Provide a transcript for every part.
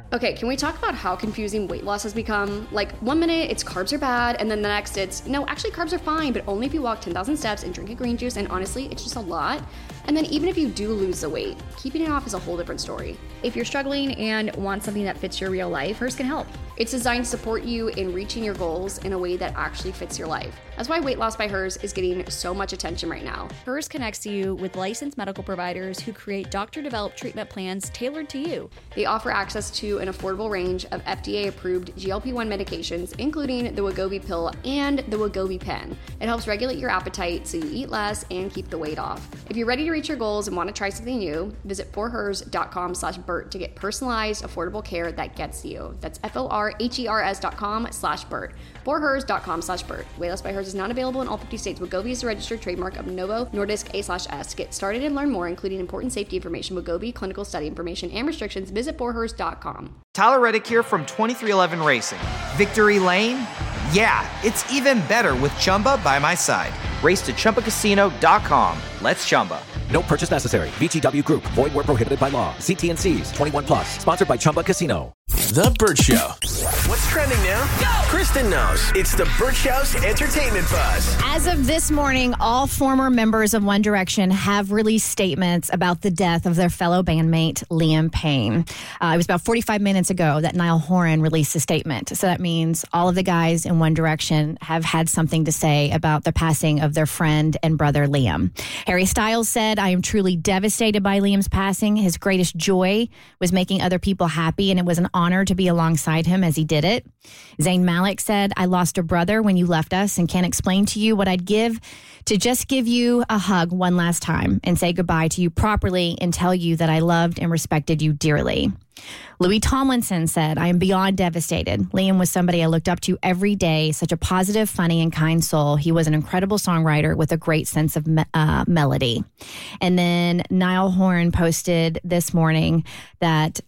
Okay, can we talk about how confusing weight loss has become? Like, 1 minute it's carbs are bad, and then the next it's, no, actually carbs are fine, but only if you walk 10,000 steps and drink a green juice, and honestly, it's just a lot. And then even if you do lose the weight, keeping it off is a whole different story. If you're struggling and want something that fits your real life, Hers can help. It's designed to support you in reaching your goals in a way that actually fits your life. That's why Weight Loss by Hers is getting so much attention right now. Hers connects you with licensed medical providers who create doctor-developed treatment plans tailored to you. They offer access to an affordable range of FDA-approved GLP-1 medications, including the Wegovy pill and the Wegovy pen. It helps regulate your appetite so you eat less and keep the weight off. If you're ready to reach your goals and want to try something new, visit forhers.com/Bert to get personalized, affordable care that gets you. That's forhers.com/Bert. forhers.com/Bert. Weight Loss by Hers is not available in all 50 states. Wegovy is a registered trademark of Novo Nordisk A/S. To get started and learn more, including important safety information, Wegovy, clinical study information, and restrictions, visit forhers.com. Tyler Reddick here from 2311 Racing. Victory Lane? Yeah, it's even better with Chumba by my side. Race to ChumbaCasino.com. Let's Chumba. No purchase necessary. VGW Group. Void where prohibited by law. See T&Cs. 21 plus. Sponsored by Chumba Casino. The Bert Show. What's trending now? Go! Kristen knows. It's the Bert Show's entertainment buzz. As of this morning, all former members of One Direction have released statements about the death of their fellow bandmate, Liam Payne. It was about 45 minutes ago that Niall Horan released a statement. So that means all of the guys in One Direction have had something to say about the passing of their friend and brother, Liam. Harry Styles said, "I am truly devastated by Liam's passing. His greatest joy was making other people happy, and it was an honor to be alongside him as he did it." Zayn Malik said, "I lost a brother when you left us and can't explain to you what I'd give to just give you a hug one last time and say goodbye to you properly and tell you that I loved and respected you dearly." Louis Tomlinson said, "I am beyond devastated. Liam was somebody I looked up to every day, such a positive, funny, and kind soul. He was an incredible songwriter with a great sense of melody." And then Niall Horan posted this morning that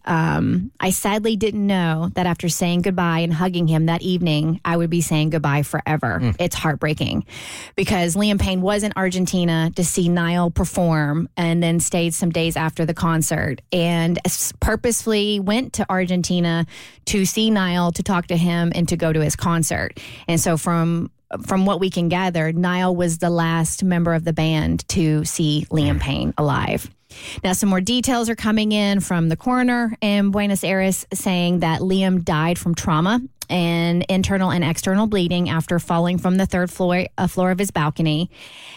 I sadly didn't know that after saying goodbye and hugging him that evening, I would be saying goodbye forever. It's heartbreaking because Liam Payne was in Argentina to see Niall perform and then stayed some days after the concert and purposefully went to Argentina to see Niall, to talk to him, and to go to his concert. And so from what we can gather, Niall was the last member of the band to see Liam Payne alive. Now, some more details are coming in from the coroner in Buenos Aires saying that Liam died from trauma and internal and external bleeding after falling from the third floor of his balcony.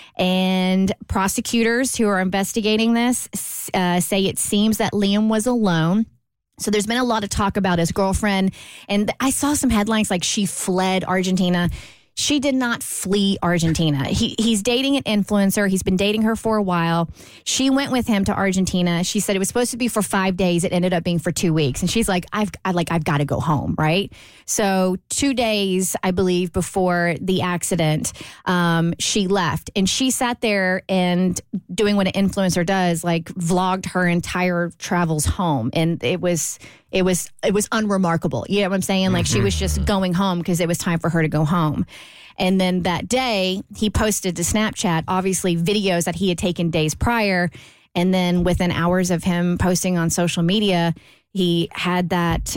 And prosecutors who are investigating this say it seems that Liam was alone. So there's been a lot of talk about his girlfriend. And I saw some headlines like she fled Argentina. She did not flee Argentina. He's dating an influencer. He's been dating her for a while. She went with him to Argentina. She said it was supposed to be for 5 days. It ended up being for 2 weeks. And she's like, I've got to go home, right? So 2 days, I believe, before the accident, she left. And she sat there and doing what an influencer does, like vlogged her entire travels home. And it was unremarkable. You know what I'm saying? Like she was just going home because it was time for her to go home. And then that day he posted to Snapchat, obviously videos that he had taken days prior. And then within hours of him posting on social media, he had that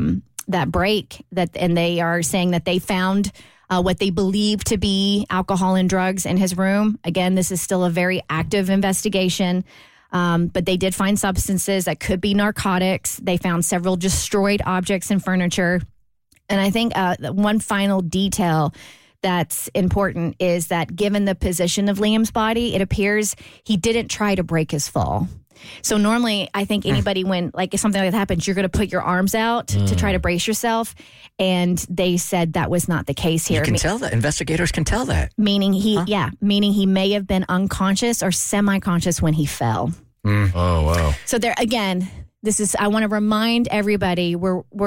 break and they are saying that they found what they believe to be alcohol and drugs in his room. Again, this is still a very active investigation. But they did find substances that could be narcotics. They found several destroyed objects and furniture. And I think one final detail that's important is that given the position of Liam's body, it appears he didn't try to break his fall. So normally, I think anybody, when if something like that happens, you're going to put your arms out to try to brace yourself. And they said that was not the case here. You can tell that. Investigators can tell that. Meaning he may have been unconscious or semi-conscious when he fell. Oh, wow. So there, again, I want to remind everybody,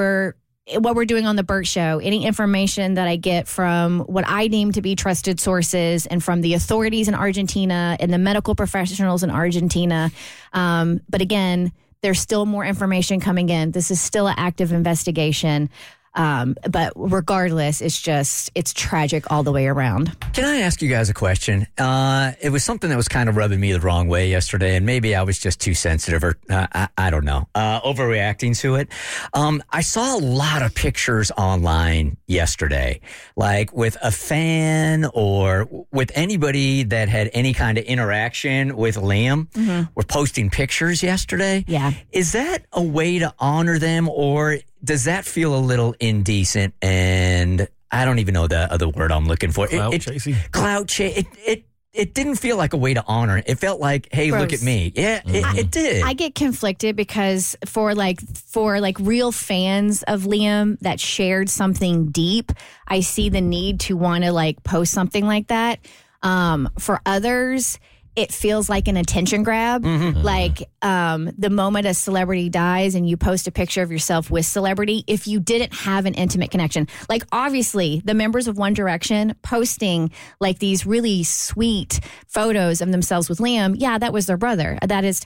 what we're doing on the Bert Show, any information that I get from what I deem to be trusted sources and from the authorities in Argentina and the medical professionals in Argentina. But again, there's still more information coming in. This is still an active investigation. But regardless, it's tragic all the way around. Can I ask you guys a question? It was something that was kind of rubbing me the wrong way yesterday, and maybe I was just too sensitive or I don't know, overreacting to it. I saw a lot of pictures online yesterday, like with a fan or with anybody that had any kind of interaction with Liam were posting pictures yesterday. Yeah. Is that a way to honor them, or does that feel a little indecent? And I don't even know the other word I'm looking for. Clout chasing. It didn't feel like a way to honor. It felt like, hey, Gross. look at me. Yeah, it did. I get conflicted because for real fans of Liam that shared something deep, I see the need to want to like post something like that. For others, it feels like an attention grab. Like the moment a celebrity dies and you post a picture of yourself with celebrity, if you didn't have an intimate connection. Like obviously the members of One Direction posting like these really sweet photos of themselves with Liam. Yeah, that was their brother. That is...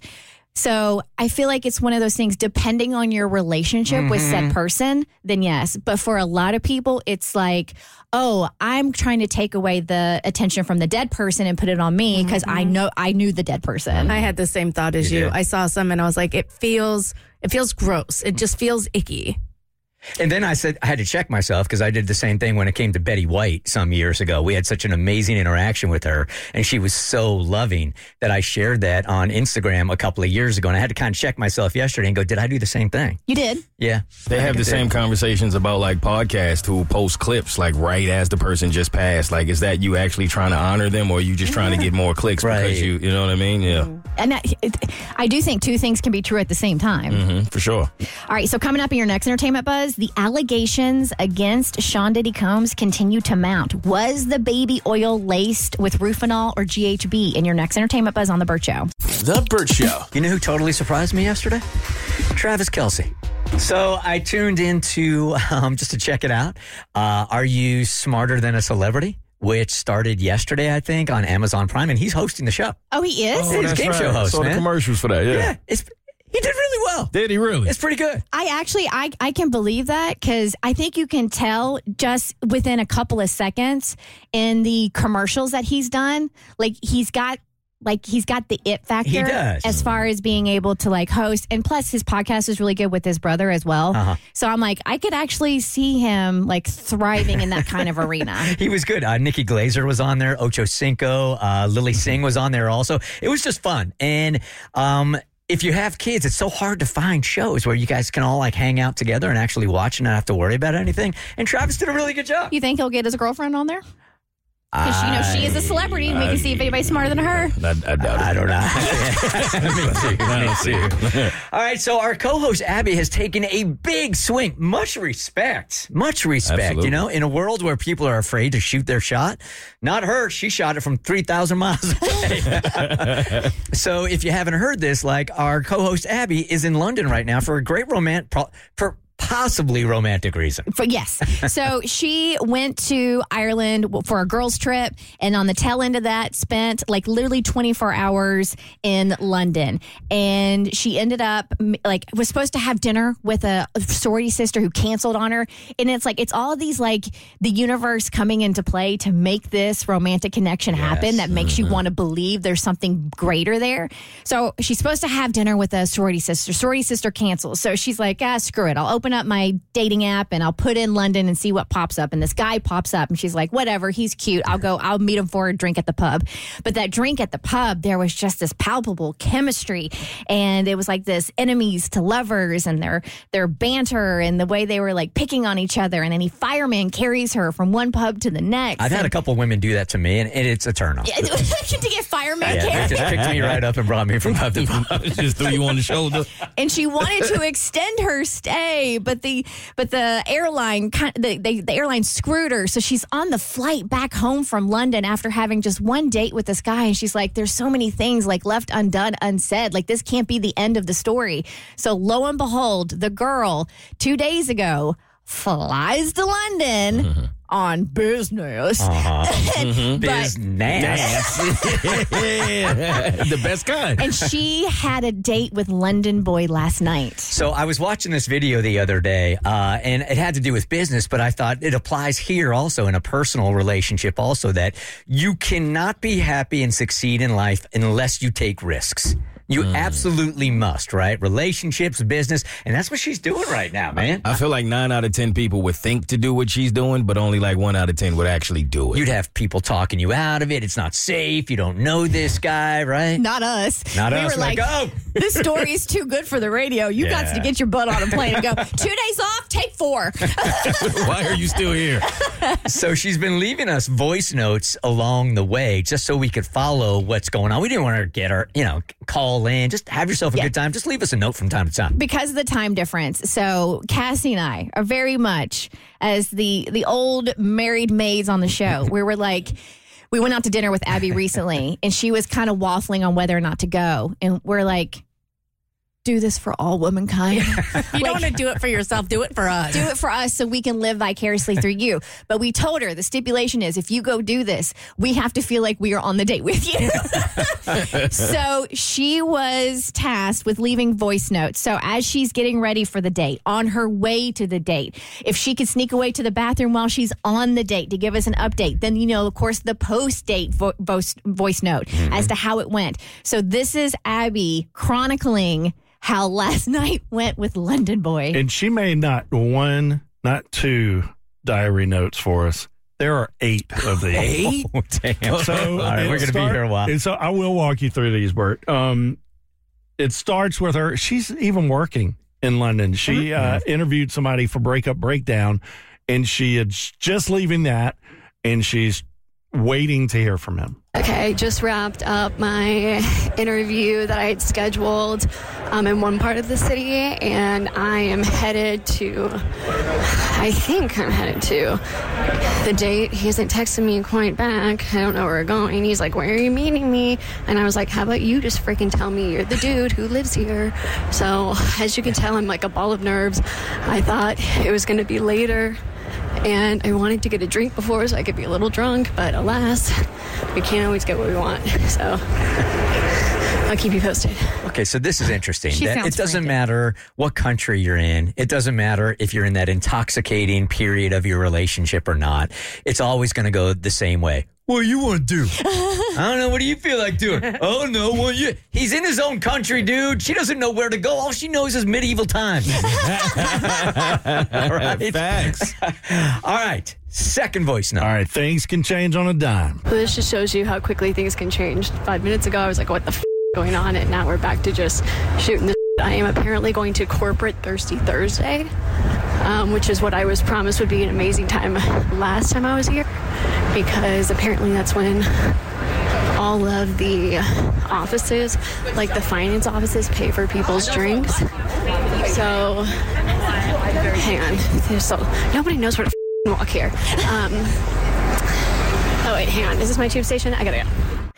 So I feel like it's one of those things, depending on your relationship with said person, then yes. But for a lot of people, it's like, oh, I'm trying to take away the attention from the dead person and put it on me because I knew the dead person. I had the same thought as you. I saw some and I was like, it feels gross. It just feels icky. And then I said I had to check myself because I did the same thing when it came to Betty White some years ago. We had such an amazing interaction with her, and she was so loving that I shared that on Instagram a couple of years ago. And I had to kind of check myself yesterday and go, did I do the same thing? You did? Yeah. They have the same conversations about like podcasts who post clips like right as the person just passed. Like, is that you actually trying to honor them, or are you just trying to get more clicks because you know what I mean? Yeah. And I do think two things can be true at the same time. For sure. All right, so coming up in your next Entertainment Buzz, the allegations against Sean Diddy Combs continue to mount. Was the baby oil laced with Rufinol or GHB? In your next Entertainment Buzz on The Burt Show. The Burt Show. You know who totally surprised me yesterday? Travis Kelce. So I tuned into just to check it out. Are You Smarter Than a Celebrity? Which started yesterday, I think, on Amazon Prime, and he's hosting the show. Oh, he is? He's a game show host, saw the commercials for that, yeah. He did really well. Did he really? It's pretty good. I can believe that because I think you can tell just within a couple of seconds in the commercials that he's done, like he's got the it factor. He does. As far as being able to like host. And plus his podcast is really good with his brother as well. So I'm like, I could actually see him like thriving in that kind of arena. He was good. Nikki Glaser was on there. Ocho Cinco. Lily Singh was on there also. It was just fun. And if you have kids, it's so hard to find shows where you guys can all like hang out together and actually watch and not have to worry about anything. And Travis did a really good job. You think he'll get his girlfriend on there? Because, she is a celebrity. We can see if anybody's smarter than her. I doubt it. I don't know. Me too. All right, so our co-host Abby has taken a big swing. Much respect. Absolutely. You know, in a world where people are afraid to shoot their shot. Not her. She shot it from 3,000 miles away. So if you haven't heard this, like our co-host Abby is in London right now for a great possibly romantic reason. Yes. So she went to Ireland for a girls' trip, and on the tail end of that, spent like literally 24 hours in London. And she ended up was supposed to have dinner with a sorority sister who canceled on her. And it's like, it's all these like the universe coming into play to make this romantic connection happen that makes you want to believe there's something greater there. So she's supposed to have dinner with a sorority sister. Sorority sister cancels. So she's like, screw it. I'll open up my dating app and I'll put in London and see what pops up. And this guy pops up and she's like, whatever, he's cute. I'll meet him for a drink at the pub. But that drink at the pub, there was just this palpable chemistry. And it was like this enemies to lovers and their banter and the way they were like picking on each other. And then fireman carries her from one pub to the next. I've had a couple women do that to me, and it's a turn off. To get fireman carried. They just picked me right up and brought me from pub to pub. Just threw you on the shoulder. And she wanted to extend her stay, but the airline the airline screwed her. So she's on the flight back home from London after having just one date with this guy, and she's like, there's so many things like left undone, unsaid. Like, this can't be the end of the story. So lo and behold, the girl 2 days ago flies to London on business. Business. The best kind. And she had a date with London Boy last night. So I was watching this video the other day, and it had to do with business, but I thought it applies here also in a personal relationship also, that you cannot be happy and succeed in life unless you take risks. You absolutely must, right? Relationships, business, and that's what she's doing right now, man. I feel like 9 out of 10 people would think to do what she's doing, but only like 1 out of 10 would actually do it. You'd have people talking you out of it. It's not safe. You don't know this guy, right? Not us. Not we us. Were like, oh. This story is too good for the radio. You got to get your butt on a plane and go, 2 days off, take 4. Why are you still here? So she's been leaving us voice notes along the way just so we could follow what's going on. We didn't want her to get her, call in. Just have yourself a good time. Just leave us a note from time to time. Because of the time difference. So Cassie and I are very much as the old married maids on the show where we're like, we went out to dinner with Abby recently and she was kind of waffling on whether or not to go. And we're like, do this for all womankind. You don't want to do it for yourself. Do it for us. Do it for us so we can live vicariously through you. But we told her the stipulation is if you go do this, we have to feel like we are on the date with you. So she was tasked with leaving voice notes. So as she's getting ready for the date, on her way to the date, if she could sneak away to the bathroom while she's on the date to give us an update, then, of course, the post-date voice note as to how it went. So this is Abby chronicling how last night went with London Boy. And she made not 1, not 2 diary notes for us. There are 8 of these. 8? Oh, damn. So all right, we're going to be here a while. And so I will walk you through these, Bert. It starts with her. She's even working in London. She interviewed somebody for Breakup Breakdown, and she is just leaving that, and she's waiting to hear from him. Okay, just wrapped up my interview that I had scheduled in one part of the city, and I am headed to the date. He hasn't texted me quite back. I don't know where we're going. He's like, where are you meeting me? And I was like, how about you just freaking tell me you're the dude who lives here? So as you can tell, I'm like a ball of nerves. I thought it was going to be later. And I wanted to get a drink before so I could be a little drunk, but alas, we can't always get what we want. So I'll keep you posted. Okay, so this is interesting. It doesn't matter what country you're in. It doesn't matter if you're in that intoxicating period of your relationship or not. It's always going to go the same way. What do you want to do? I don't know. What do you feel like doing? Oh, no. Well, he's in his own country, dude. She doesn't know where to go. All she knows is medieval times. All right. Facts. All right. Second voice note. All right. Things can change on a dime. Well, this just shows you how quickly things can change. 5 minutes ago, I was like, what the f*** going on? And now we're back to just shooting the I am apparently going to Corporate Thirsty Thursday, which is what I was promised would be an amazing time last time I was here, because apparently that's when all of the offices, like the finance offices, pay for people's drinks. So, hang on. Nobody knows where to walk here. Oh, wait, hang on. Is this my tube station? I gotta go.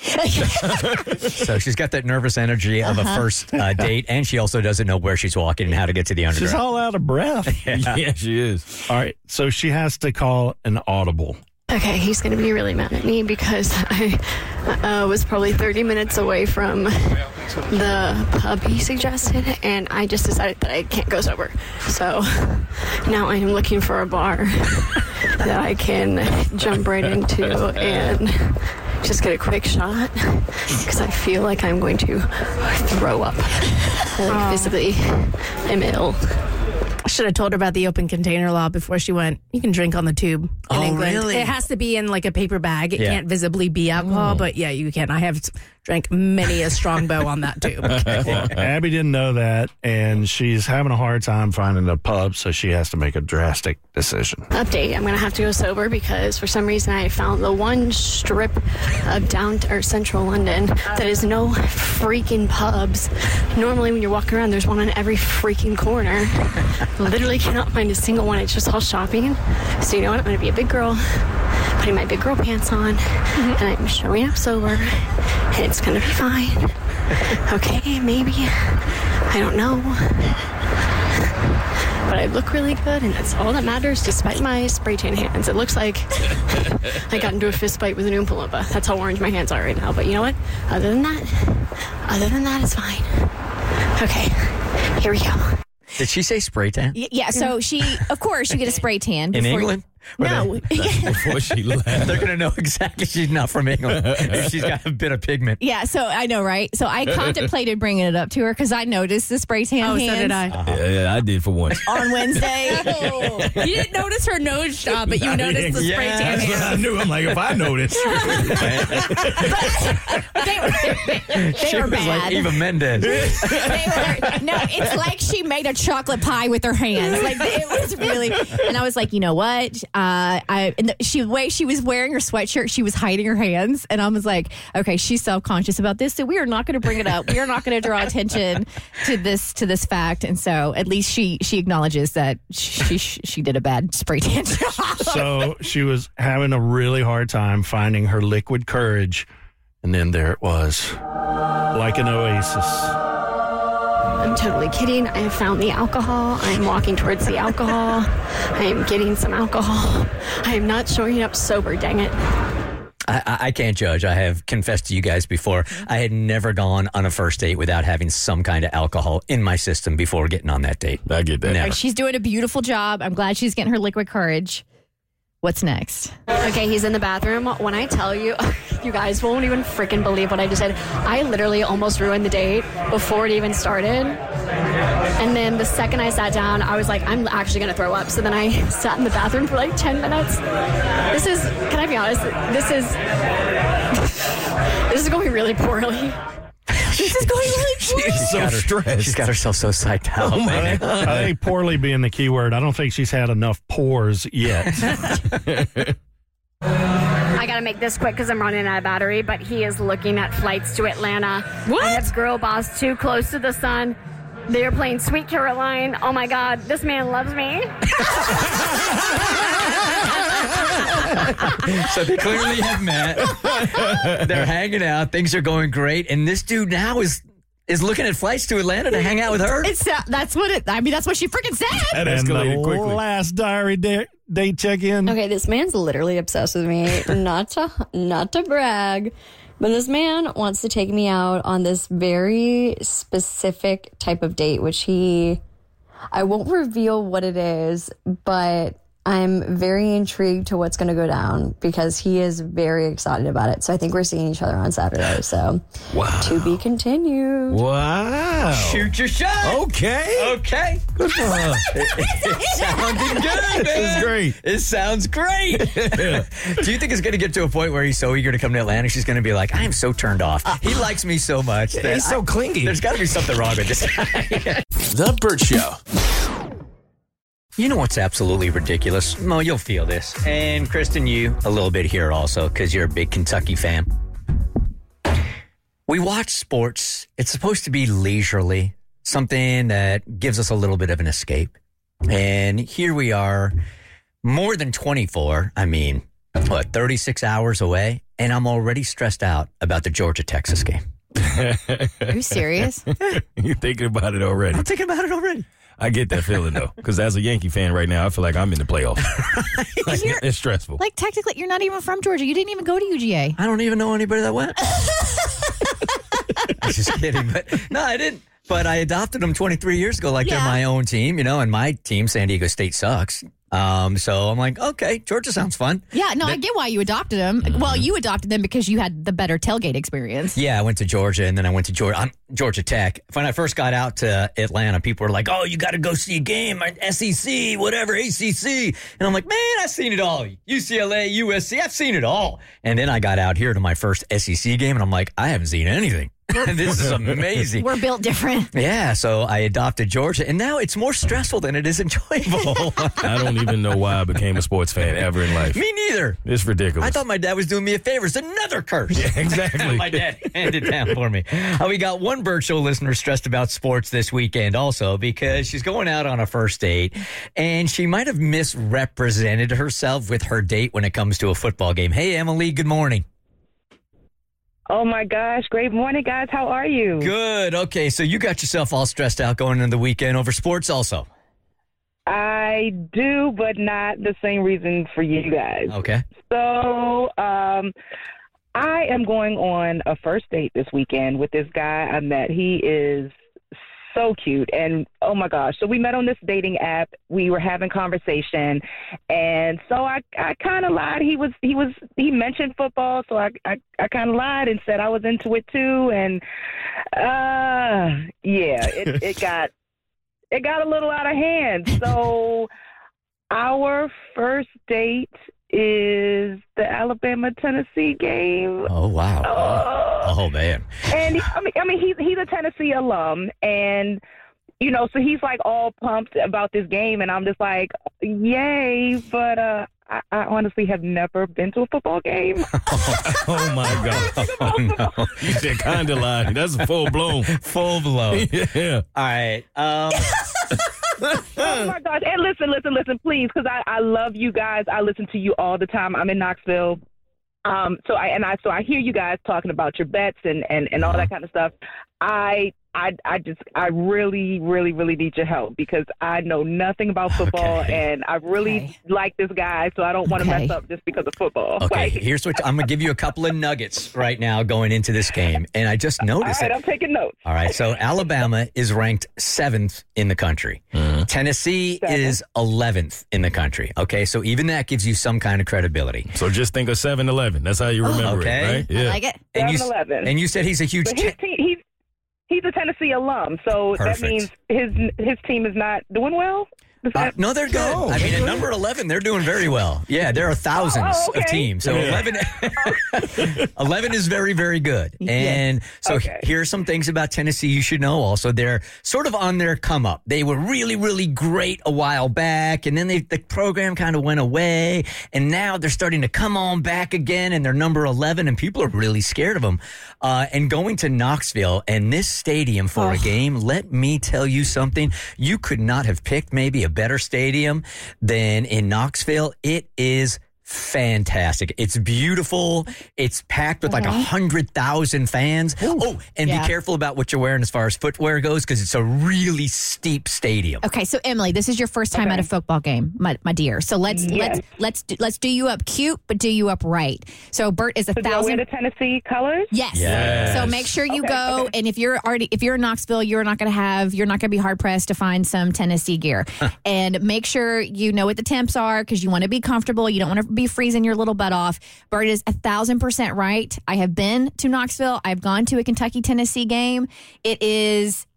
So she's got that nervous energy of a first date, and she also doesn't know where she's walking and how to get to the underground. She's all out of breath. Yeah, she is. All right, so she has to call an audible. Okay, he's going to be really mad at me because I was probably 30 minutes away from the pub he suggested, and I just decided that I can't go sober. So now I am looking for a bar that I can jump right into and just get a quick shot, because I feel like I'm going to throw up. Like, visibly, I'm ill. I should have told her about the open container law before she went. You can drink on the tube in England. Really? It has to be in like a paper bag. It can't visibly be alcohol, but yeah, you can. I have drank many a strongbow on that tube. Well, Abby didn't know that, and she's having a hard time finding a pub, so she has to make a drastic decision. Update, I'm going to have to go sober because for some reason I found the one strip of central London that is no freaking pubs. Normally when you're walking around, there's one on every freaking corner. Literally cannot find a single one. It's just all shopping. So you know what? I'm going to be a big girl, putting my big girl pants on, and I'm showing up sober, and it's going to be fine. Okay, maybe. I don't know. but I look really good, and that's all that matters despite my spray tan hands. It looks like I got into a fist fight with an Oompa Loompa. That's how orange my hands are right now. But you know what? Other than that, it's fine. Okay, here we go. Did she say spray tan? Yeah, so of course, you get a spray tan. In England? No. Before she left. They're going to know exactly she's not from England if she's got a bit of pigment. Yeah, so I know, right? So I contemplated bringing it up to her because I noticed the spray tan hands. So did I. Yeah, I did for once. On Wednesday. You didn't notice her nose job, but you noticed the spray tan That's hands. what I knew. I'm like, if I noticed. They were was bad. like Eva Mendes. It's like she made a chocolate pie with her hands. Like it was really, and I was like, you know what? The way she was wearing her sweatshirt, she was hiding her hands, and I was like, okay, she's self-conscious about this, so we are not going to bring it up. We are not going to draw attention to this fact, and so at least she acknowledges that she did a bad spray tan job. So she was having a really hard time finding her liquid courage, and then there it was, like an oasis. I'm totally kidding. I have found the alcohol. I am walking towards the alcohol. I am getting some alcohol. I am not showing up sober, dang it. I can't judge. I have confessed to you guys before. I had never gone on a first date without having some kind of alcohol in my system before getting on that date. I get that. Never. She's doing a beautiful job. I'm glad she's getting her liquid courage. What's next? Okay, he's in the bathroom. When I tell you, you guys won't even freaking believe what I just said. I literally almost ruined the date before it even started. And then the second I sat down, I was like, I'm actually going to throw up. So then I sat in the bathroom for like 10 minutes. Can I be honest? This is going really poorly. This is going really poorly. She's so stressed. She's got herself so psyched out. Oh my God. I think poorly being the key word. I don't think she's had enough pores yet. I got to make this quick because I'm running out of battery, but he is looking at flights to Atlanta. What? I have Girl Boss Too Close to the Sun. They are playing Sweet Caroline. Oh my God, this man loves me. So they clearly have met. They're hanging out. Things are going great. And this dude now is looking at flights to Atlanta to hang out with her. That's what she freaking said. That And escalated the quickly. last diary date check-in. Okay, this man's literally obsessed with me. Not to brag, but this man wants to take me out on this very specific type of date, which I won't reveal what it is, but I'm very intrigued to what's going to go down because he is very excited about it. So I think we're seeing each other on Saturday. So to be continued. Wow. Shoot your shot. Okay. It sounded good, man. This is great. It sounds great. Do you think it's going to get to a point where he's so eager to come to Atlanta, she's going to be like, I am so turned off. He likes me so much. That He's so clingy. There's got to be something wrong with this guy. The Burt Show. You know what's absolutely ridiculous? Mo, you'll feel this. And Kristen, you a little bit here also because you're a big Kentucky fan. We watch sports. It's supposed to be leisurely, something that gives us a little bit of an escape. And here we are, more than 24. 36 hours away. And I'm already stressed out about the Georgia-Texas game. Are you serious? You're thinking about it already. I'm thinking about it already. I get that feeling, though, because as a Yankee fan right now, I feel like I'm in the playoffs. Like, it's stressful. Like, technically, you're not even from Georgia. You didn't even go to UGA. I don't even know anybody that went. I'm just kidding. But no, I didn't. But I adopted them 23 years ago like they're my own team, and my team, San Diego State, sucks. So I'm like, okay, Georgia sounds fun. Yeah, no, I get why you adopted them. Well, you adopted them because you had the better tailgate experience. Yeah, I went to Georgia, and then I went to Georgia Tech. When I first got out to Atlanta, people were like, oh, you got to go see a game, SEC, whatever, ACC. And I'm like, man, I've seen it all. UCLA, USC, I've seen it all. And then I got out here to my first SEC game, and I'm like, I haven't seen anything. This is amazing. We're built different. Yeah, so I adopted Georgia, and now it's more stressful than it is enjoyable. I don't even know why I became a sports fan ever in life. Me neither. It's ridiculous. I thought my dad was doing me a favor. It's another curse. Yeah, exactly. My dad handed down for me. We got one Burt Show listener stressed about sports this weekend also because she's going out on a first date, and she might have misrepresented herself with her date when it comes to a football game. Hey, Emily, good morning. Oh, my gosh. Great morning, guys. How are you? Good. Okay, so you got yourself all stressed out going into the weekend over sports also. I do, but not the same reason for you guys. Okay. So, I am going on a first date this weekend with this guy I met. He is so cute, and oh my gosh. So we met on this dating app. We were having conversation, and so I kind of lied. He mentioned football, so I kind of lied and said I was into it too, and it got a little out of hand. So our first date is the Alabama-Tennessee game. Oh, wow. Oh, man. And he's a Tennessee alum, and so he's like all pumped about this game, and I'm just like, yay! But I honestly have never been to a football game. Oh my God! Oh, no. You said kind of lie. That's full blown. Full blown. Yeah. All right. Oh my gosh! And listen, please, because I love you guys. I listen to you all the time. I'm in Knoxville. So I hear you guys talking about your bets and all that kind of stuff. I really, really, really need your help because I know nothing about football and I really like this guy, so I don't want to mess up just because of football. Okay, here's what I'm going to give you a couple of nuggets right now going into this game, and I just noticed. All right, I'm taking notes. All right, so Alabama is ranked 7th in the country. Tennessee is 11th in the country. Okay, so even that gives you some kind of credibility. So just think of 7-11. That's how you remember it, right? Yeah. I like it. 7-11. And you said he's a huge. He's a Tennessee alum, so Perfect. That means his team is not doing well? No, they're good. I mean, at number 11, they're doing very well. Yeah, there are thousands of teams. So 11 is very, very good. And so here are some things about Tennessee you should know also. They're sort of on their come up. They were really, really great a while back, and then the program kind of went away, and now they're starting to come on back again, and they're number 11, and people are really scared of them. And going to Knoxville and this stadium for a game, let me tell you something. You could not have picked maybe a better stadium than in Knoxville. It is fantastic. It's beautiful. It's packed with like 100,000 fans. Ooh. Oh, and be careful about what you're wearing as far as footwear goes because it's a really steep stadium. Okay, so Emily, this is your first time at a football game, my dear. So let's do you up cute, but do you up right. So Bert is 1,000. Do I wear the Tennessee colors? Yes. So make sure you go, and if you're in Knoxville, you're not going to be hard pressed to find some Tennessee gear. And make sure you know what the temps are because you want to be comfortable. You don't want to be freezing your little butt off. Bert is 1,000% right. I have been to Knoxville. I've gone to a Kentucky-Tennessee game. It is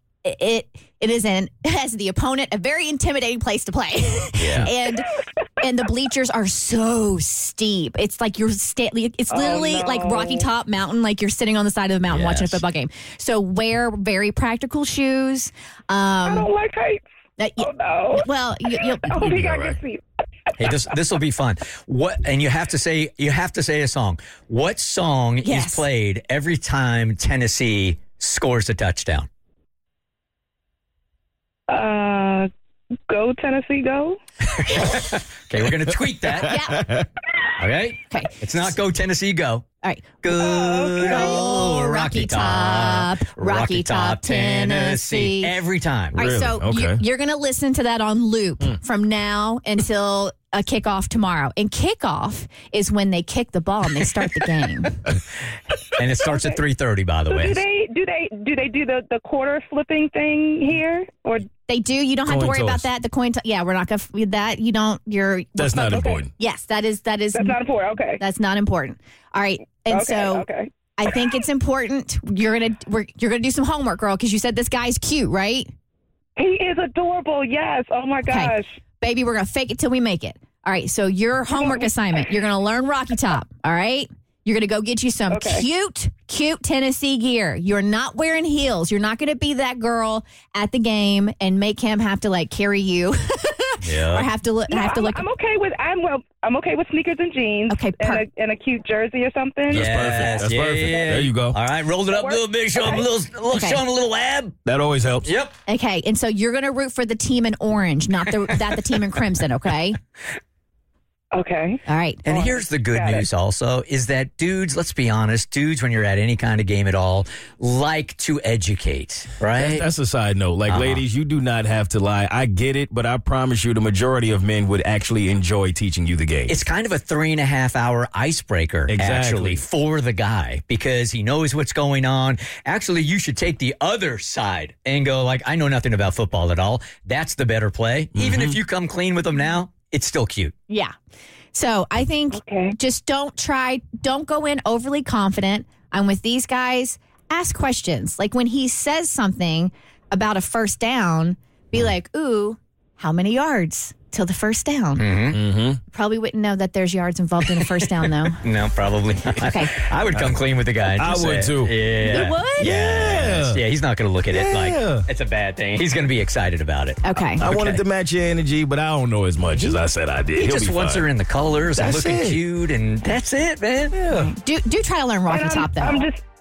as the opponent a very intimidating place to play. Yeah. and the bleachers are so steep. It's like it's literally like Rocky Top Mountain, like you're sitting on the side of the mountain watching a football game. So wear very practical shoes. I don't like heights. Oh no. Well, you'll be all right. Hey, this will be fun. And you have to say a song. What song is played every time Tennessee scores a touchdown? Go Tennessee, go. Okay, we're going to tweak that. Yeah. Okay? It's not Go Tennessee, go. All right. Good old Rocky Top, Tennessee. Every time. All right, so you're going to listen to that on loop from now until a kickoff tomorrow. And kickoff is when they kick the ball and they start the game. And it starts at 3:30, by the way. Do they do the quarter flipping thing here? Or they do. You don't have to worry about that. The coin we're not going to that. You don't. That's not important. Yes, that is. That's not important. Okay. That's not important. All right. And I think it's important. You're gonna do some homework, girl, because you said this guy's cute, right? He is adorable. Yes. Oh my gosh. Baby, we're gonna fake it till we make it. All right. So your homework assignment, you're gonna learn Rocky Top. All right. You're going to go get you some cute Tennessee gear. You're not wearing heels. You're not going to be that girl at the game and make him have to like carry you. Or have to look. I'm okay with sneakers and jeans. Okay, and a cute jersey or something. That's perfect. Yeah. There you go. All right, roll it up a little bit, show him a little ab. That always helps. Yep. Okay, and so you're going to root for the team in orange, not the team in crimson. Okay. Okay. All right. And here's the good news also is that dudes, let's be honest, dudes, when you're at any kind of game at all, like to educate, right? That's a side note. Like, ladies, you do not have to lie. I get it, but I promise you the majority of men would actually enjoy teaching you the game. It's kind of a 3.5-hour icebreaker, actually, for the guy because he knows what's going on. Actually, you should take the other side and go like, I know nothing about football at all. That's the better play. Even if you come clean with them now, it's still cute. Yeah. So I think just don't go in overly confident. I'm with these guys. Ask questions. Like when he says something about a first down, be like, ooh, how many yards till the first down? Probably wouldn't know that there's yards involved in a first down, though. No, probably not. Okay. I would come clean with the guy. I would too. Yeah. You would? Yeah. Yeah, he's not going to look at it like it's a bad thing. He's going to be excited about it. Okay. I wanted to match your energy, but I don't know as much as I said I did. He He'll just be wants fine. her in the colors and That's looking it. cute, and that's it, man. Yeah. Do try to learn Rocky Top, though.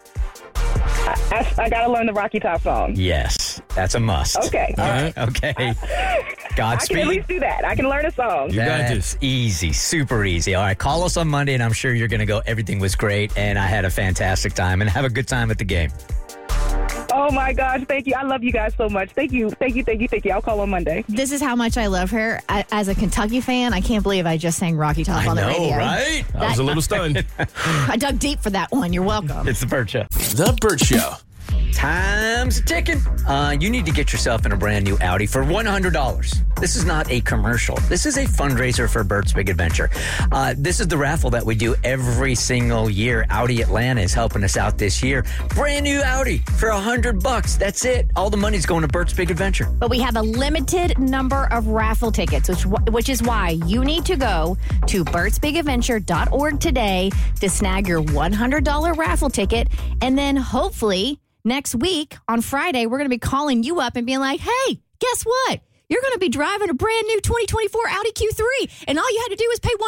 I got to learn the Rocky Top song. Yes, that's a must. Okay. All right. Okay. I Godspeed. can at least do that. I can learn a song. That's easy, super easy. All right, call us on Monday, and I'm sure you're going to go, everything was great, and I had a fantastic time, and have a good time at the game. Oh, my gosh. Thank you. I love you guys so much. Thank you. I'll call on Monday. This is how much I love her. As a Kentucky fan, I can't believe I just sang Rocky Top on the radio. Right? I was a little stunned. I dug deep for that one. You're welcome. It's the Burt Show. The Burt Show. Time's ticking. You need to get yourself in a brand new Audi for $100. This is not a commercial. This is a fundraiser for Burt's Big Adventure. This is the raffle that we do every single year. Audi Atlanta is helping us out this year. Brand new Audi for $100. That's it. All the money's going to Burt's Big Adventure. But we have a limited number of raffle tickets, which is why you need to go to burtsbigadventure.org today to snag your $100 raffle ticket. And then hopefully next week on Friday, we're going to be calling you up and being like, hey, guess what? You're going to be driving a brand new 2024 Audi Q3, and all you had to do was pay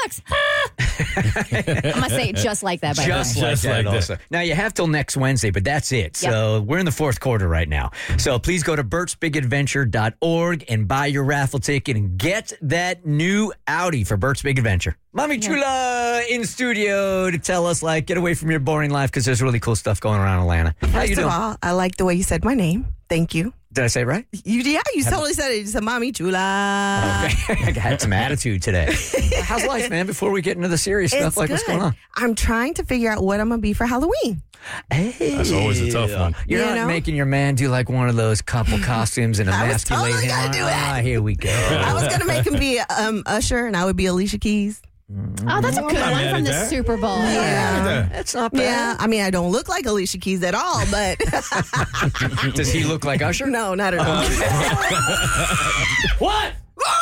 $100. I'm going to say it just like that, by the way. Just like that also. Now, you have till next Wednesday, but that's it. So we're in the fourth quarter right now. So please go to burtsbigadventure.org and buy your raffle ticket and get that new Audi for Burt's Big Adventure. Mommy Chula in studio to tell us, like, get away from your boring life because there's really cool stuff going around Atlanta. How you First doing? of all, I like the way you said my name. Thank you. Did I say it right? You totally said it. You said Mommy Chula. Okay. I had some attitude today. How's life, man, before we get into the serious stuff? It's Like, good. what's going on? I'm trying to figure out what I'm going to be for Halloween. Hey. That's always a tough one. You're not making your man do like one of those couple costumes and emasculate him. gonna do that. Ah, here we go. I was going to make him be Usher, and I would be Alicia Keys. Oh, that's a good one from the Super Bowl. Yeah. That's not bad. Yeah, I mean, I don't look like Alicia Keys at all, but... Does he look like Usher? No, not at all. What?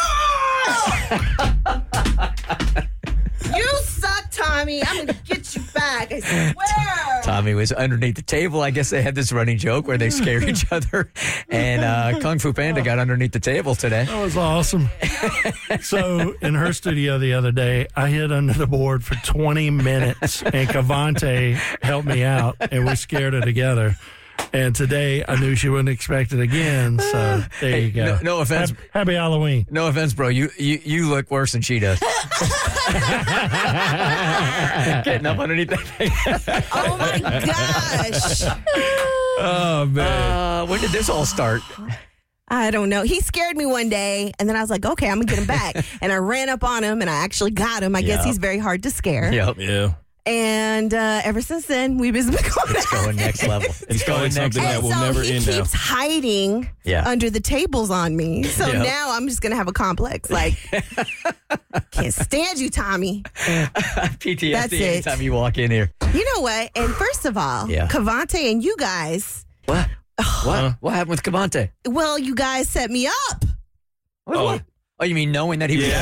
You suck, Tommy. I'm going to get you back. I swear. Tommy was underneath the table. I guess they had this running joke where they scared each other. And Kung Fu Panda got underneath the table today. That was awesome. So in her studio the other day, I hid under the board for 20 minutes, and Cavante helped me out, and we scared her together. And today, I knew she wouldn't expect it again. So there you go. No offense. Happy Halloween. No offense, bro. You look worse than she does. Getting up underneath that thing. Oh, my gosh. Oh, man. When did this all start? I don't know. He scared me one day, and then I was like, okay, I'm going to get him back. And I ran up on him, and I actually got him. I guess he's very hard to scare. Yep. Yeah. And ever since then, we've been going It's going next level. It's going something that will never he end now. keeps hiding under the tables on me. So now I'm just going to have a complex. Like, can't stand you, Tommy. PTSD That's it. anytime you walk in here. You know what? And first of all, Cavante and you guys. What? What happened with Cavante? Well, you guys set me up. What? Oh, you mean knowing that he was... Yeah.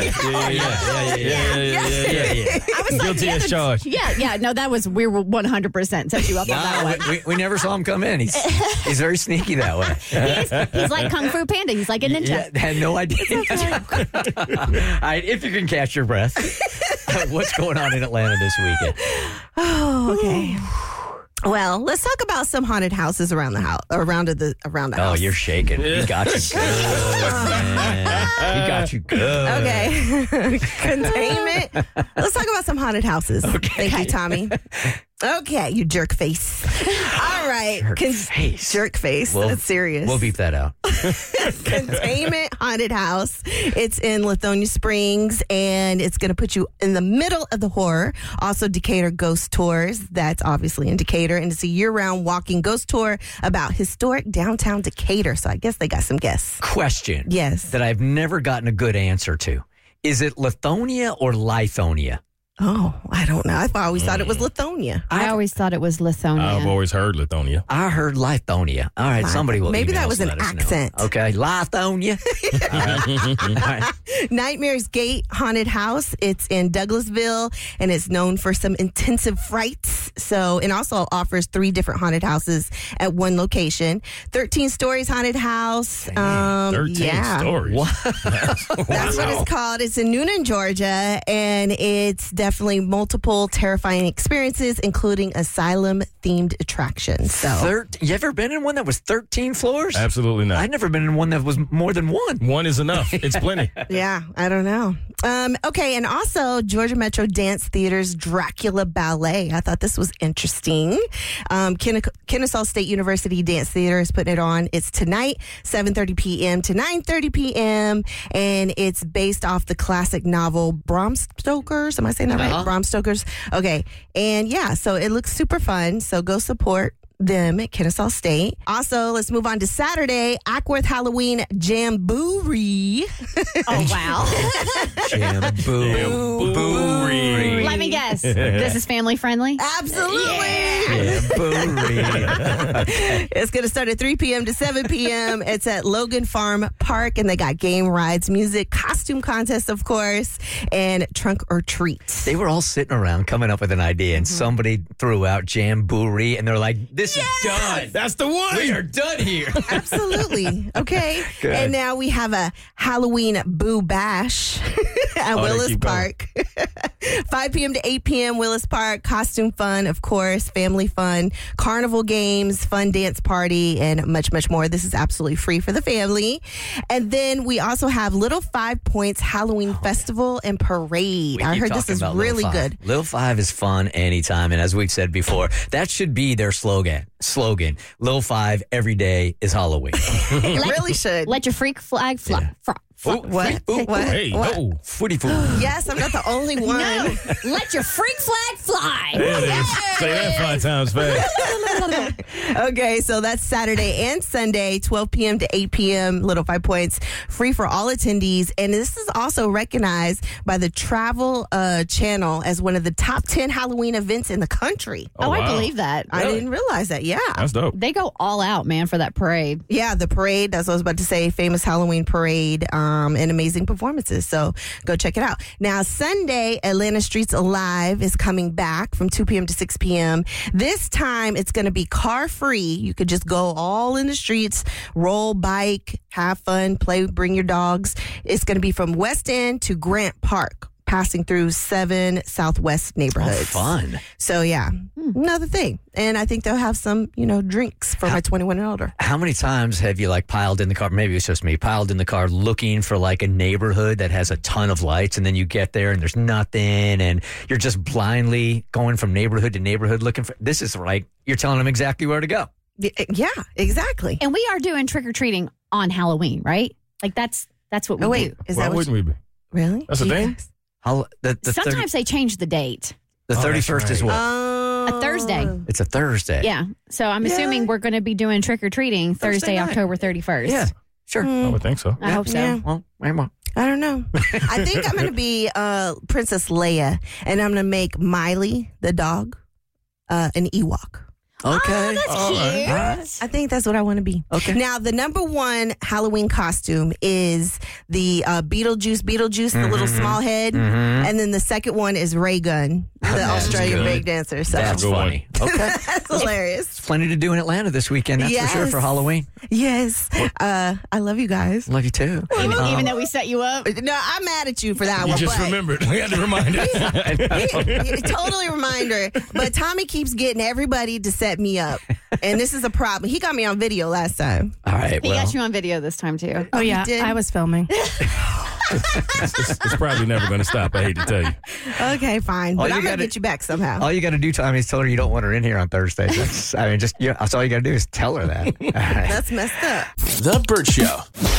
I was Guilty as charged. Yeah. No, we were 100% set you up on that one. We never saw him come in. He's very sneaky that way. He's like Kung Fu Panda. He's like a ninja. Yeah, I had no idea. All right, if you can catch your breath, what's going on in Atlanta this weekend? Oh, okay. Well, let's talk about some haunted houses around the house. Around the Oh, house. you're shaking. He got you good, man. He got you good. Okay. Containment. Let's talk about some haunted houses. Okay. Thank you, Tommy. Okay, you jerk face. All right. Jerk face. That's serious. We'll beep that out. Containment Haunted House. It's in Lithonia Springs, and it's going to put you in the middle of the horror. Also, Decatur Ghost Tours. That's obviously in Decatur, and it's a year-round walking ghost tour about historic downtown Decatur. So I guess they got some guests. Question. Yes. That I've never gotten a good answer to. Is it Lithonia or Lithonia? Oh, I don't know. I always thought it was Lithonia. I always thought it was Lithonia. I've always heard Lithonia. I heard Lithonia. All right, somebody will Maybe email that was us, an let us know. accent. Okay, Lithonia. Nightmares Gate Haunted House. It's in Douglasville, and it's known for some intensive frights. So, and also offers 3 different haunted houses at one location. 13 Stories Haunted House. 13 stories. What? That's what it's called. It's in Noonan, Georgia, and it's definitely multiple terrifying experiences, including asylum-themed attractions. So, You ever been in one that was 13 floors? Absolutely not. I've never been in one that was more than one. One is enough. It's plenty. Yeah, I don't know. Okay, and also Georgia Metro Dance Theater's Dracula Ballet. I thought this was interesting. Kennesaw State University Dance Theater is putting it on. It's tonight, 7:30 p.m. to 9:30 p.m., and it's based off the classic novel Bram Stoker's. Am I saying that right? Bram Stoker's. Okay, and yeah, so it looks super fun. So go support them at Kennesaw State. Also, let's move on to Saturday, Ackworth Halloween Jamboree. Oh, wow. Jamboree. Let me guess. This is family friendly? Absolutely. It's going to start at 3 p.m. to 7 p.m. It's at Logan Farm Park, and they got game rides, music, costume contests, of course, and trunk or treats. They were all sitting around coming up with an idea, and somebody threw out Jamboree, and they're like, this is done. That's the one. We are done here. Absolutely. Okay. Good. And now we have a Halloween Boo Bash at Willis Park. 5 p.m. to 8 p.m. Willis Park. Costume fun, of course. Family fun. Carnival games, fun dance party, and much, much more. This is absolutely free for the family. And then we also have Little 5 Points Halloween Festival and Parade. I heard this is really good. Little 5 is fun anytime. And as we've said before, that should be their slogan. Little 5 every day is Halloween. It really should. Let your freak flag fly. What? Hey, What? no. Footy food. Yes, I'm not the only one. No, let your freak flag fly. Say that 5 times fast. Okay, so that's Saturday and Sunday, 12 p.m. to 8 p.m. Little 5 Points, free for all attendees. And this is also recognized by the Travel Channel as one of the top 10 Halloween events in the country. Oh, I believe that. I didn't realize that. Yeah. That's dope. They go all out, man, for that parade. Yeah, the parade. That's what I was about to say. Famous Halloween parade and amazing performances. So go check it out. Now, Sunday, Atlanta Streets Alive is coming back from 2 p.m. to 6 p.m. This time, it's going to be car free. You could just go all in the streets, roll, bike, have fun, play, bring your dogs. It's going to be from West End to Grant Park, passing through 7 Southwest neighborhoods. Oh, fun. So, yeah, another thing. And I think they'll have some, drinks for my 21 and older. How many times have you piled in the car? Maybe it's just me. Piled in the car looking for a neighborhood that has a ton of lights, and then you get there and there's nothing, and you're just blindly going from neighborhood to neighborhood looking for. This is right. You're telling them exactly where to go. Yeah, exactly. And we are doing trick or treating on Halloween, right? That's what we do. Is Why that what wouldn't we be? Really? That's a thing? Sometimes they change the date. The 31st is what? A Thursday. It's a Thursday. Yeah. So I'm assuming we're going to be doing trick or treating Thursday, night. October 31st. Yeah, sure. I would think so. I hope so. Yeah. Well, I don't know. I think I'm going to be Princess Leia, and I'm going to make Miley, the dog, an Ewok. Okay. Oh, that's cute. All right. I think that's what I want to be. Okay. Now, the number one Halloween costume is the Beetlejuice, the little small head. And then the second one is Ray Gun, the Australian good. break dancer. So That's funny. Okay. That's hilarious. Plenty to do in Atlanta this weekend, that's for sure, for Halloween. Yes. I love you guys. Love you too. Even though we set you up. No, I'm mad at you for that one. You just remembered. I had to remind her. Totally reminder. But Tommy keeps getting everybody to set me up. And this is a problem. He got me on video last time. All right. He got you on video this time, too. Oh, yeah. I was filming. It's probably never going to stop. I hate to tell you. Okay, fine. But I'm going to get you back somehow. All you got to do, Tommy, is tell her you don't want her in here on Thursday. That's all you got to do is tell her that. All right. That's messed up. The Burt Show.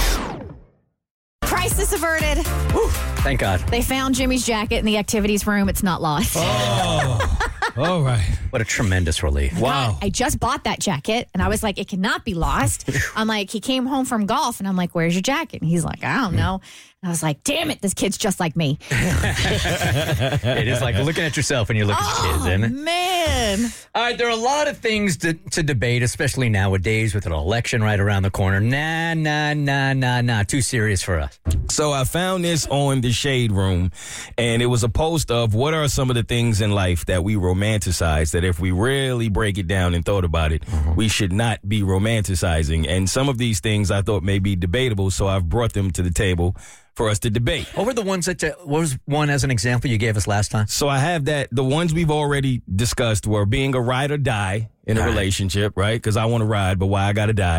Crisis averted. Whew, thank God. They found Jimmy's jacket in the activities room. It's not lost. Oh, all right. What a tremendous relief. Wow. I just bought that jacket, and I was like, it cannot be lost. I'm like, he came home from golf, and I'm like, where's your jacket? And he's like, I don't know. And I was like, damn it, this kid's just like me. It is like looking at yourself when you look at kids, isn't it? Man. All right, there are a lot of things to debate, especially nowadays with an election right around the corner. Nah. Too serious for us. So I found this on the Shade Room, and it was a post of what are some of the things in life that we romanticize that if we really break it down and thought about it, we should not be romanticizing. And some of these things I thought may be debatable, so I've brought them to the table for us to debate. What were the ones what was one as an example you gave us last time? So I have that. The ones we've already discussed were being a ride or die in a relationship, right? Because I want to ride, but why I got to die?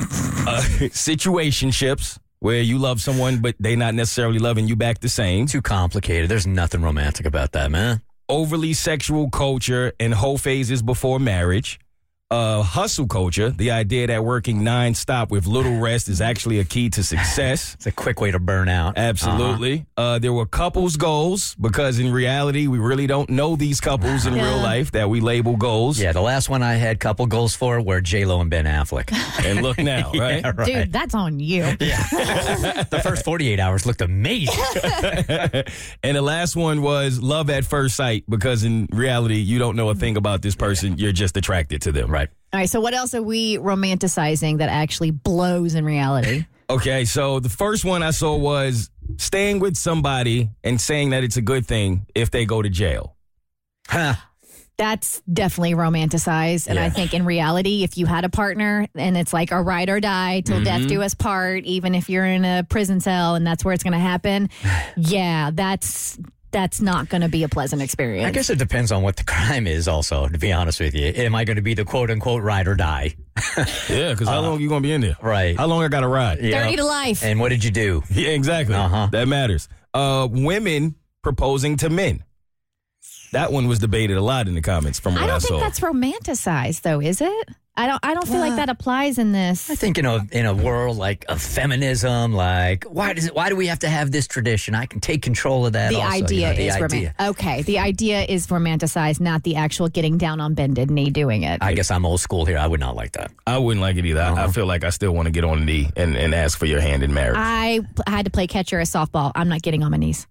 Situationships, where you love someone, but they not necessarily loving you back the same. Too complicated. There's nothing romantic about that, man. Overly sexual culture and whole phases before marriage. Hustle culture, the idea that working nonstop with little rest is actually a key to success. It's a quick way to burn out. Absolutely. There were couples goals, because in reality, we really don't know these couples in real life that we label goals. Yeah, the last one I had couple goals for were J-Lo and Ben Affleck. And look now, right? Yeah, right? Dude, that's on you. Yeah. The first 48 hours looked amazing. And the last one was love at first sight, because in reality, you don't know a thing about this person. You're just attracted to them. Right. All right, so what else are we romanticizing that actually blows in reality? Okay, so the first one I saw was staying with somebody and saying that it's a good thing if they go to jail. Huh. That's definitely romanticized. And I think in reality, if you had a partner and it's like a ride or die till death do us part, even if you're in a prison cell and that's where it's going to happen, yeah, that's not going to be a pleasant experience. I guess it depends on what the crime is also, to be honest with you. Am I going to be the quote-unquote ride or die? Yeah, because how long are you going to be in there? Right. How long I got to ride? 30 to life. And what did you do? Yeah, exactly. That matters. Women proposing to men. That one was debated a lot in the comments from what I saw. I don't think that's romanticized, though, is it? I don't feel like that applies in this. I think in a world like of feminism, like why do we have to have this tradition? I can take control of that. The also, idea is okay. The idea is romanticized, not the actual getting down on bended knee doing it. I guess I'm old school here. I would not like that. I wouldn't like it either. I feel like I still want to get on the knee and ask for your hand in marriage. I had to play catcher at softball. I'm not getting on my knees.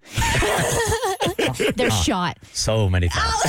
They're shot. So many times.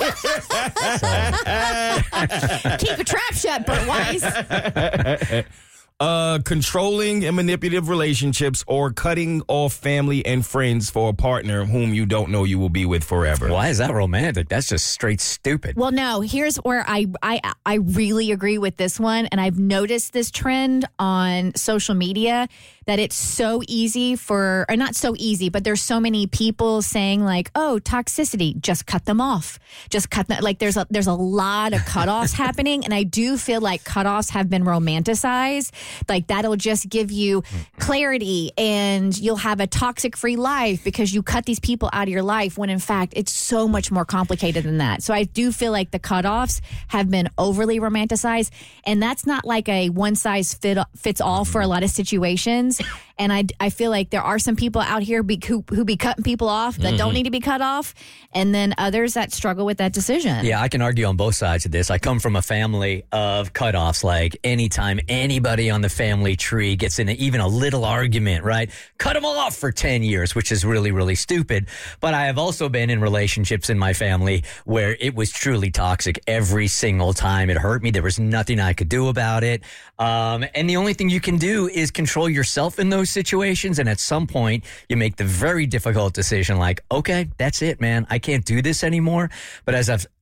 Keep your trap shut, Burt Wise. Controlling and manipulative relationships or cutting off family and friends for a partner whom you don't know you will be with forever. Why is that romantic? That's just straight stupid. Well, no, here's where I really agree with this one. And I've noticed this trend on social media that it's so easy or not so easy, but there's so many people saying like, oh, toxicity, just cut them off. Just cut them. Like there's a lot of cutoffs happening. And I do feel like cutoffs have been romanticized. Like that'll just give you clarity and you'll have a toxic free life because you cut these people out of your life when in fact it's so much more complicated than that. So I do feel like the cutoffs have been overly romanticized, and that's not like a one size fits all for a lot of situations. And I feel like there are some people out here who be cutting people off that don't need to be cut off, and then others that struggle with that decision. Yeah, I can argue on both sides of this. I come from a family of cutoffs. Like anytime anybody on the family tree gets in even a little argument, right? Cut them off for 10 years, which is really, really stupid. But I have also been in relationships in my family where it was truly toxic every single time. It hurt me. There was nothing I could do about it. And the only thing you can do is control yourself in those situations. And at some point, you make the very difficult decision like, okay, that's it, man. I can't do this anymore. But as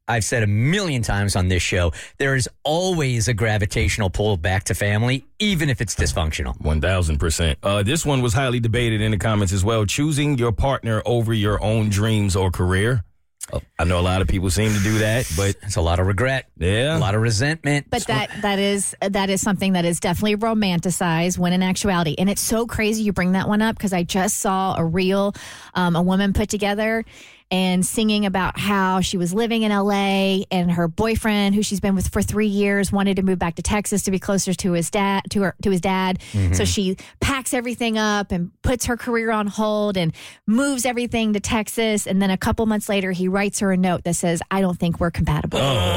I've said a million times on this show, there is always a gravitational pull back to family, even if it's dysfunctional. 1,000%. This one was highly debated in the comments as well. Choosing your partner over your own dreams or career. I know a lot of people seem to do that, but it's a lot of regret. Yeah. A lot of resentment. But that is something that is definitely romanticized when in actuality, and it's so crazy you bring that one up because I just saw a reel a woman put together and singing about how she was living in LA and her boyfriend, who she's been with for 3 years, wanted to move back to Texas to be closer to his dad. Mm-hmm. So she packs everything up and puts her career on hold and moves everything to Texas. And then a couple months later, he writes her a note that says, "I don't think we're compatible."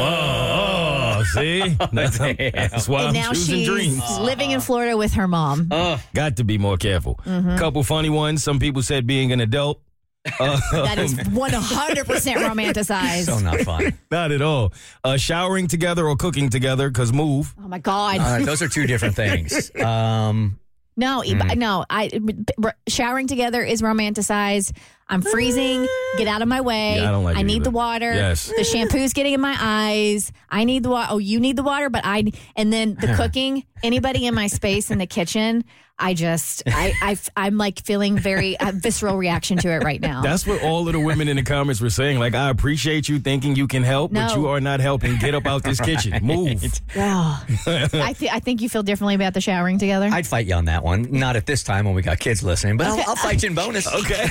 See? That's why and I'm now choosing she's dreams. living in Florida with her mom. Got to be more careful. Mhm. Couple funny ones. Some people said being an adult. That is 100% romanticized. So not fun. Not at all. Showering together or cooking together, because move. Oh, my God. Those are two different things. No, showering together is romanticized. I'm freezing. Get out of my way. Yeah, I don't like it need either. the water. Yes. The shampoo's getting in my eyes. I need the water. Oh, you need the water, but and then the cooking. Anybody in my space in the kitchen, I'm like feeling very visceral reaction to it right now. That's what all of the women in the comments were saying. Like, I appreciate you thinking you can help, but No. you are not helping. Get up out this kitchen. Move. Oh, I think you feel differently about the showering together. I'd fight you on that one. Not at this time when we got kids listening, but I'll fight you in bonus. Okay.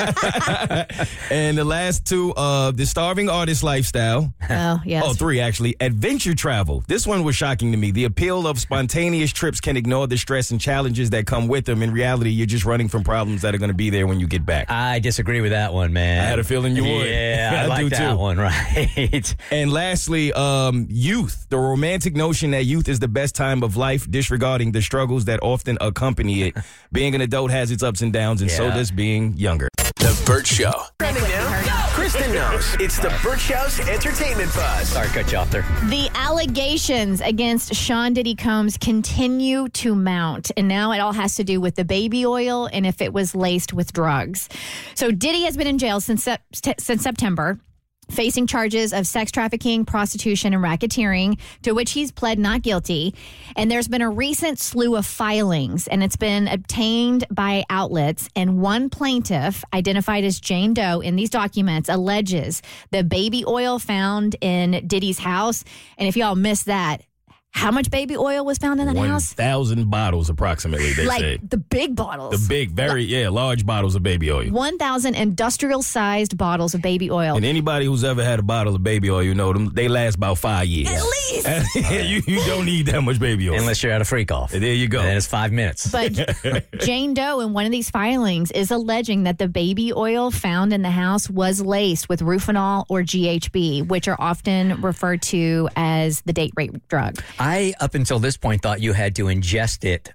And the last two, the starving artist lifestyle. Oh, yes. Oh, three, actually. Adventure travel. This one was shocking to me. The appeal of spontaneous trips can ignore the stress and challenges that come with them. In reality, you're just running from problems that are going to be there when you get back. I disagree with that one, man. I had a feeling you would. Yeah, I like do that too. one, right? And lastly, youth. The romantic notion that youth is the best time of life, disregarding the struggles that often accompany it. Being an adult has its ups and downs, and so Yeah. does being younger. The Burt Show. Trending now. Kristen knows. It's the Burt Show's entertainment buzz. Sorry, cut you off there. The allegations against Sean Diddy Combs continue to mount, and now it all has to do with the baby oil and if it was laced with drugs. So Diddy has been in jail since September, facing charges of sex trafficking, prostitution, and racketeering, to which he's pled not guilty. And there's been a recent slew of filings, and it's been obtained by outlets. And one plaintiff, identified as Jane Doe in these documents, alleges the baby oil found in Diddy's house. And if y'all missed that, how much baby oil was found in that house? 1,000 bottles approximately, they Like said. the big bottles. The big, large bottles of baby oil. 1,000 industrial-sized bottles of baby oil. And anybody who's ever had a bottle of baby oil, you know them. They last about 5 years. At least. you don't need that much baby oil. Unless you're at a freak off. There you go. And then it's 5 minutes. But Jane Doe in one of these filings is alleging that the baby oil found in the house was laced with Rufinol or GHB, which are often referred to as the date rape drug. I, up until this point, thought you had to ingest it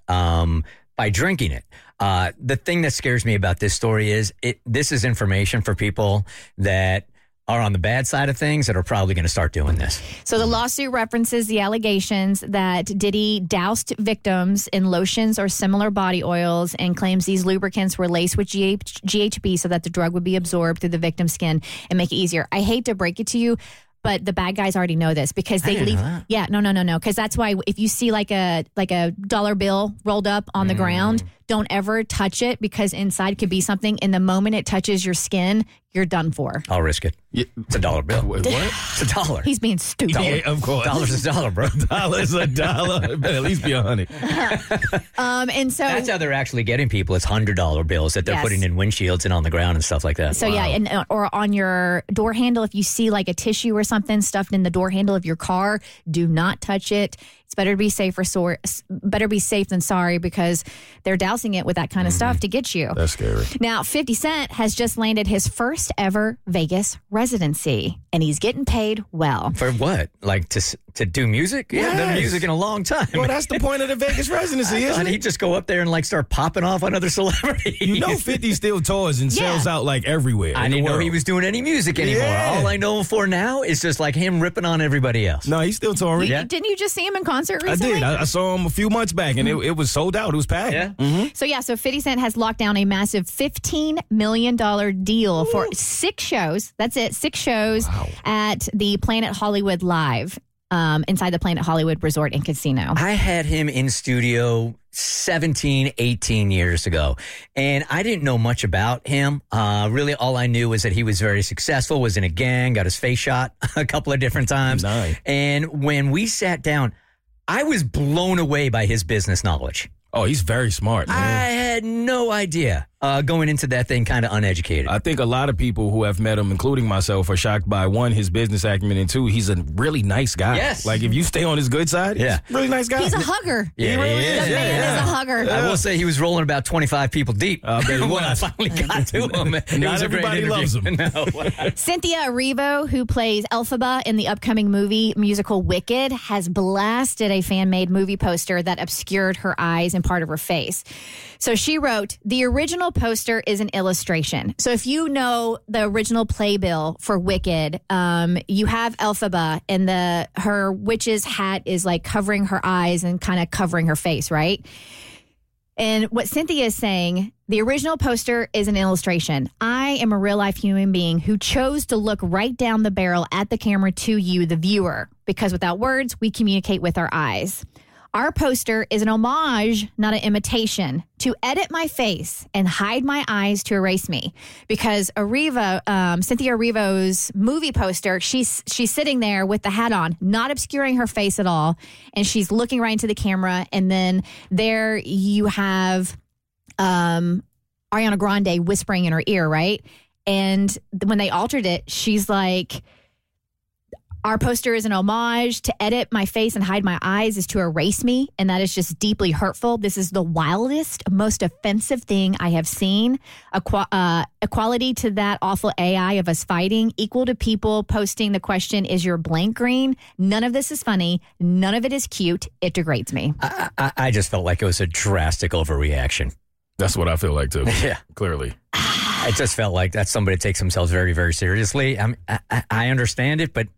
by drinking it. The thing that scares me about this story is this is information for people that are on the bad side of things that are probably going to start doing this. So the lawsuit references the allegations that Diddy doused victims in lotions or similar body oils and claims these lubricants were laced with GHB so that the drug would be absorbed through the victim's skin and make it easier. I hate to break it to you, but the bad guys already know this because they leave. Yeah, no. Because that's why if you see like a dollar bill rolled up on the ground, don't ever touch it because inside could be something. And the moment it touches your skin, you're done for. I'll risk it. It's a dollar bill. What? It's a dollar. He's being stupid. Yeah, of course. $1's a dollar, bro. $1's a dollar. It better at least be 100. And so that's how they're actually getting people. It's $100 bills that they're Yes. putting in windshields and on the ground and stuff like that. So yeah, and or on your door handle, if you see like a tissue or something stuffed in the door handle of your car, do not touch it. It's better to be safe better be safe than sorry because they're dousing it with that kind of stuff to get you. That's scary. Now, 50 Cent has just landed his first ever Vegas residency, and he's getting paid well. For what? Like to do music? Yeah, I've done music in a long time. Well, that's the point of the Vegas residency, isn't He it? just go up there and like start popping off on other celebrities. You know 50 still tours and sells out like everywhere. I didn't know he was doing any music anymore. Yeah. All I know him for now is just like him ripping on everybody else. No, he's still touring. Didn't you just see him in concert concert recently? I did. I saw him a few months back, and it was sold out. It was packed. Yeah. Mm-hmm. So 50 Cent has locked down a massive $15 million deal for 6 shows. That's it, 6 shows at the Planet Hollywood Live inside the Planet Hollywood Resort and Casino. I had him in studio 17, 18 years ago, and I didn't know much about him. Really, all I knew was that he was very successful, was in a gang, got his face shot a couple of different times. Nice. And when we sat down, I was blown away by his business knowledge. Oh, he's very smart, man. I had no idea going into that thing kind of uneducated. I think a lot of people who have met him, including myself, are shocked by, 1, his business acumen, and 2, he's a really nice guy. Yes. Like, if you stay on his good side, he's a really nice guy. He's a hugger. Yeah, he really is. The man is a hugger. I will say he was rolling about 25 people deep when I finally got to him. Not everybody loves him. No. Cynthia Erivo, who plays Elphaba in the upcoming movie musical Wicked, has blasted a fan-made movie poster that obscured her eyes and part of her face. So she wrote, "The original poster is an illustration." So if you know the original playbill for Wicked, you have Elphaba and her witch's hat is like covering her eyes and kind of covering her face, right? And what Cynthia is saying, the original poster is an illustration. I am a real life human being who chose to look right down the barrel at the camera to you, the viewer, because without words, we communicate with our eyes. Our poster is an homage, not an imitation, to edit my face and hide my eyes to erase me. Because Cynthia Erivo's movie poster, she's sitting there with the hat on, not obscuring her face at all, and she's looking right into the camera. And then there you have Ariana Grande whispering in her ear, right? And when they altered it, she's like, our poster is an homage. To edit my face and hide my eyes is to erase me, and that is just deeply hurtful. This is the wildest, most offensive thing I have seen. Equality to that awful AI of us fighting, equal to people posting the question, is your blank green? None of this is funny. None of it is cute. It degrades me. I just felt like it was a drastic overreaction. That's what I feel like, too. Yeah. Clearly. I just felt like that's somebody that takes themselves very, very seriously. I understand it, but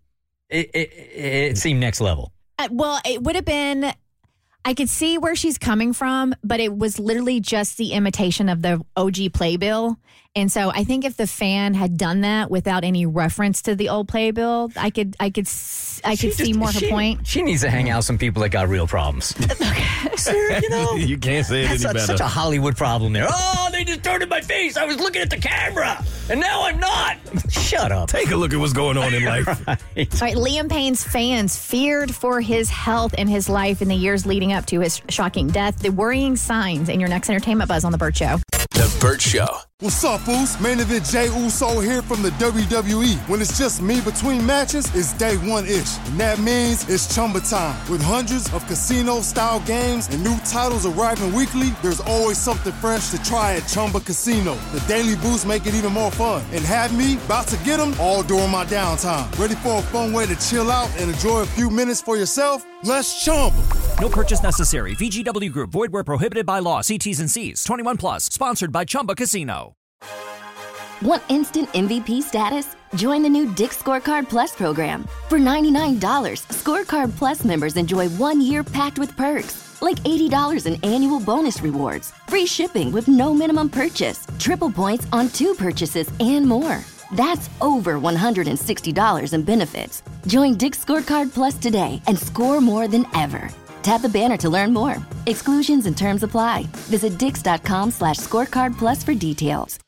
it seemed next level. Well, it would have been, I could see where she's coming from, but it was literally just the imitation of the OG playbill. And so I think if the fan had done that without any reference to the old playbill, I could see more her point. She needs to hang out with some people that got real problems. Sir, you can't say it any better. Such a Hollywood problem there. Oh, they just turned in my face. I was looking at the camera, and now I'm not. Shut up. Take a look at what's going on in life. All right, Liam Payne's fans feared for his health and his life in the years leading up to his shocking death. The worrying signs in your next Entertainment Buzz on The Burt Show. The Burt Show. What's up, fools? Main event Jey Uso here from the WWE. When it's just me between matches, it's day one-ish. And that means it's Chumba time. With hundreds of casino-style games and new titles arriving weekly, there's always something fresh to try at Chumba Casino. The daily boosts make it even more fun. And have me about to get them all during my downtime. Ready for a fun way to chill out and enjoy a few minutes for yourself? Let's Chumba. No purchase necessary. VGW Group. Void where prohibited by law. See T's and C's. 21 plus. Sponsored by Chumba Casino. Want instant MVP status? Join the new Dick's Scorecard Plus program. For $99, Scorecard Plus members enjoy 1 year packed with perks, like $80 in annual bonus rewards, free shipping with no minimum purchase, triple points on 2 purchases, and more. That's over $160 in benefits. Join Dick's Scorecard Plus today and score more than ever. Tap the banner to learn more. Exclusions and terms apply. Visit dix.com/scorecard plus for details.